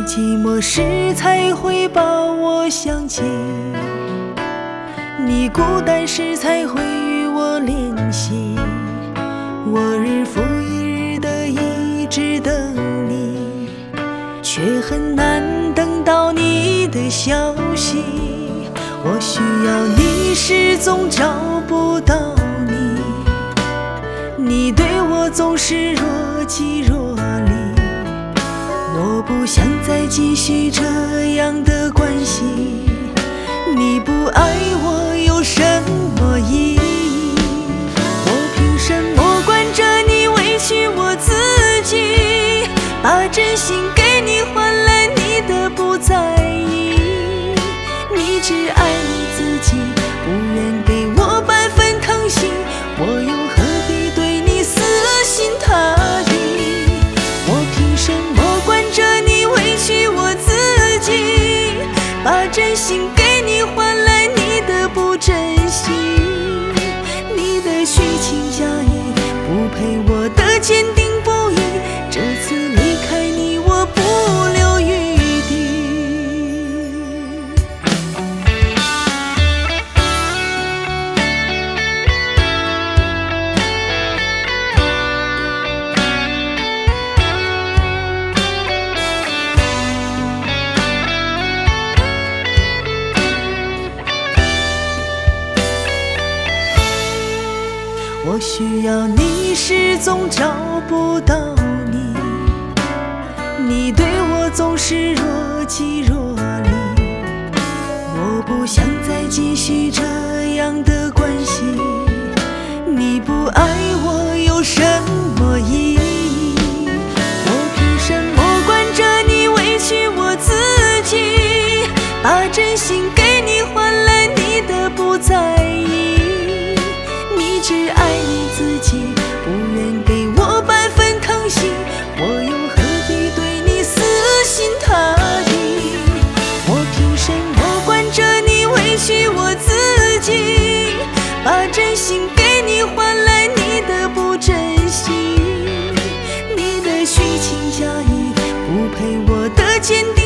寂寞时才会把我想起，你孤单时才会与我联系。我日复一日的一直等你，却很难等到你的消息。我需要你，始终找不到你，你对我总是若即若离。我不想再继续这样的关系，你不爱我有什么意义？我凭什么管着你，委屈我自己，把真心给你换来你的不在意。你只爱你自己，不愿给我半分疼惜，我又何必对你死心塌地？我凭什么管着你，委屈我自己，把真心给你换来你的不珍惜。你的虚情假意，不配我的坚定不移，这次离开你我不留余地。我需要你，始终找不到你，你对我总是若即若离。我不想再继续这样的关系，你不爱我有什么意义？我凭什么管着你，委屈我自己，把真心给你换来你的不在意。你只爱你自己，不愿给我半分疼惜，我又何必对你死心塌地？我凭什么管着你，委屈我自己，把真心给你换来你的不珍惜。你的虚情假意，不配我的坚定